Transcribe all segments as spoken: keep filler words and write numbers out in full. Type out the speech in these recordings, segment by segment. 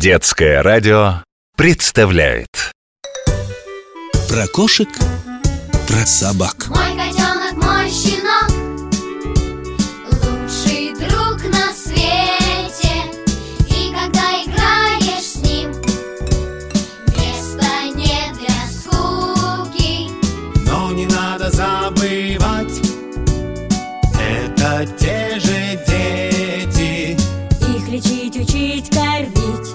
Детское радио представляет про кошек, про собак. Мой котенок, мой щенок, лучший друг на свете. И когда играешь с ним, места нет для скуки. Но не надо забывать, это те же дети. Их лечить, учить, кормить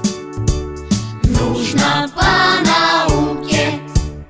Нужно по науке.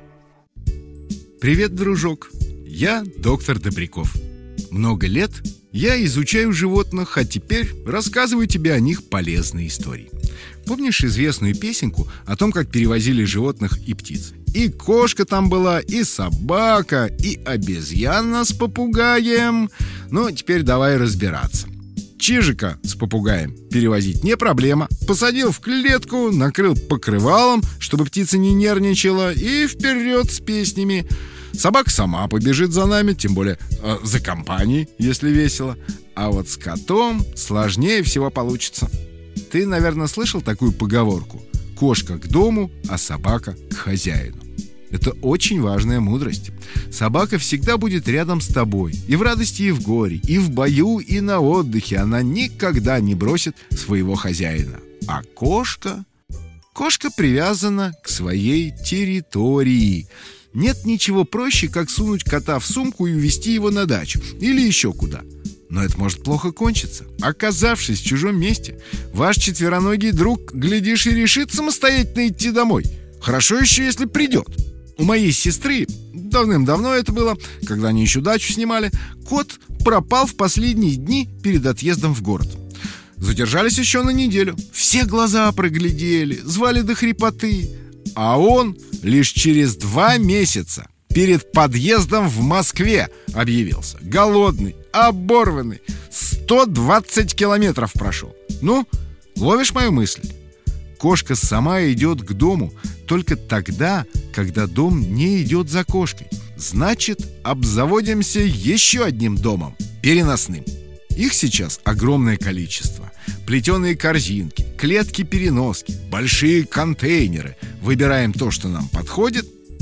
Привет, дружок! Я доктор Добряков. Много лет я изучаю животных, а теперь рассказываю тебе о них полезные истории. Помнишь известную песенку о том, как перевозили животных и птиц? И кошка там была, и собака, и обезьяна с попугаем. Ну, теперь давай разбираться. Чижика с попугаем перевозить не проблема. Посадил в клетку, накрыл покрывалом, чтобы птица не нервничала, и вперед с песнями. Собака сама побежит за нами, тем более э, за компанией, если весело. А вот с котом сложнее всего получится. Ты, наверное, слышал такую поговорку: кошка к дому, а собака к хозяину. Это очень важная мудрость. Собака всегда будет рядом с тобой, и в радости, и в горе, и в бою, и на отдыхе. Она никогда не бросит своего хозяина. А кошка... Кошка привязана к своей территории. Нет ничего проще, как сунуть кота в сумку и увезти его на дачу или еще куда. Но это может плохо кончиться. Оказавшись в чужом месте, ваш четвероногий друг, глядишь, и решит самостоятельно идти домой. Хорошо еще, если придет. У моей сестры, давным-давно это было, когда они еще дачу снимали, кот пропал в последние дни перед отъездом в город. Задержались еще на неделю. Все глаза проглядели, звали до хрипоты. А он лишь через два месяца перед подъездом в Москве объявился. Голодный, оборванный, сто двадцать километров прошел. Ну, ловишь мою мысль? Кошка сама идет к дому только тогда, когда дом не идет за кошкой. Значит, обзаводимся еще одним домом, переносным. Их сейчас огромное количество. Плетеные корзинки, клетки-переноски, большие контейнеры. Выбираем то, что нам подходит,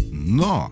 но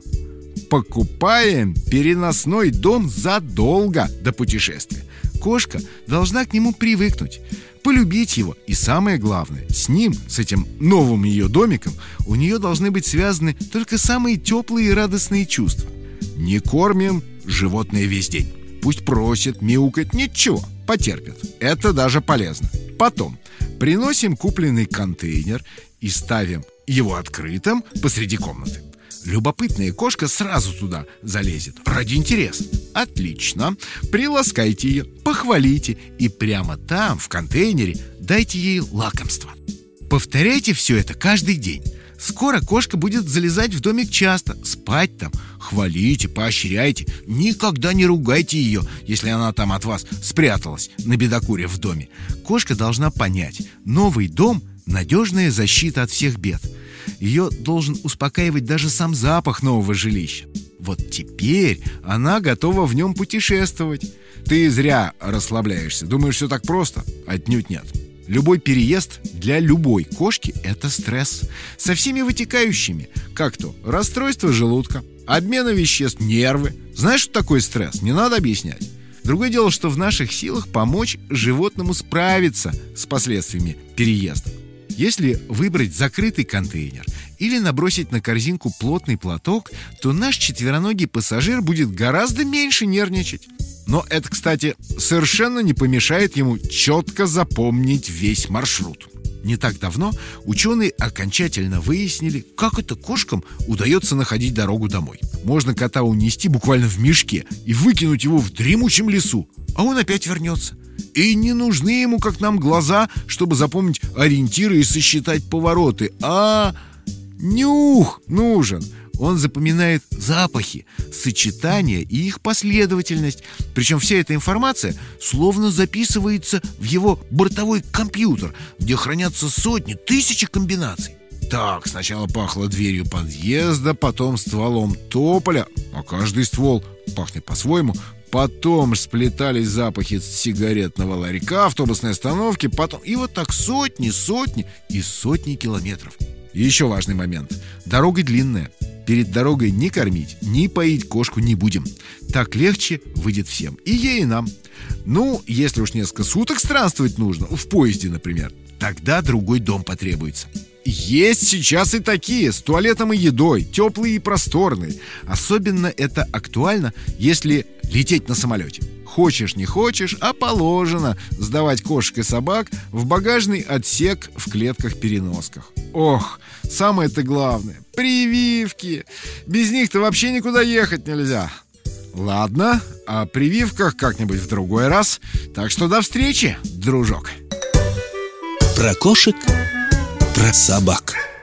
покупаем переносной дом задолго до путешествия. Кошка должна к нему привыкнуть, полюбить его. И самое главное, с ним, с этим новым ее домиком, у нее должны быть связаны только самые теплые и радостные чувства. Не кормим животное весь день. Пусть просит, мяукает, ничего, потерпит. Это даже полезно. Потом приносим купленный контейнер и ставим его открытым посреди комнаты. Любопытная кошка сразу туда залезет ради интереса. Отлично. Приласкайте ее, похвалите, и прямо там, в контейнере, дайте ей лакомство. Повторяйте все это каждый день. Скоро кошка будет залезать в домик часто, спать там. Хвалите, поощряйте. Никогда не ругайте ее, если она там от вас спряталась, набедокурив в доме. Кошка должна понять: новый дом – надежная защита от всех бед. Ее должен успокаивать даже сам запах нового жилища. Вот теперь она готова в нем путешествовать. Ты зря расслабляешься. Думаешь, все так просто? Отнюдь нет. Любой переезд для любой кошки – это стресс. Со всеми вытекающими. Как то расстройство желудка, обмена веществ, нервы. Знаешь, что такое стресс? Не надо объяснять. Другое дело, что в наших силах помочь животному справиться с последствиями переезда. Если выбрать закрытый контейнер или набросить на корзинку плотный платок, то наш четвероногий пассажир будет гораздо меньше нервничать. Но это, кстати, совершенно не помешает ему четко запомнить весь маршрут. Не так давно ученые окончательно выяснили, как это кошкам удается находить дорогу домой. Можно кота унести буквально в мешке и выкинуть его в дремучем лесу, а он опять вернется. И не нужны ему, как нам, глаза, чтобы запомнить ориентиры и сосчитать повороты, а нюх нужен. Он запоминает запахи, сочетания и их последовательность. Причем вся эта информация словно записывается в его бортовой компьютер, где хранятся сотни, тысячи комбинаций. Так, сначала пахло дверью подъезда, потом стволом тополя, а каждый ствол пахнет по-своему. потом сплетались запахи сигаретного ларька, автобусной остановки, потом... И вот так сотни, сотни и сотни километров. И еще важный момент. Дорога длинная. Перед дорогой ни кормить, ни поить кошку не будем. Так легче выйдет всем. И ей, и нам. Ну, если уж несколько суток странствовать нужно, в поезде, например, тогда другой дом потребуется. Есть сейчас и такие, с туалетом и едой, теплые и просторные. Особенно это актуально, если лететь на самолете. Хочешь, не хочешь, а положено сдавать кошек и собак в багажный отсек в клетках-переносках. Ох, самое-то главное — прививки. Без них-то вообще никуда ехать нельзя. Ладно, о прививках как-нибудь в другой раз. Так что до встречи, дружок. Про кошек, про собак.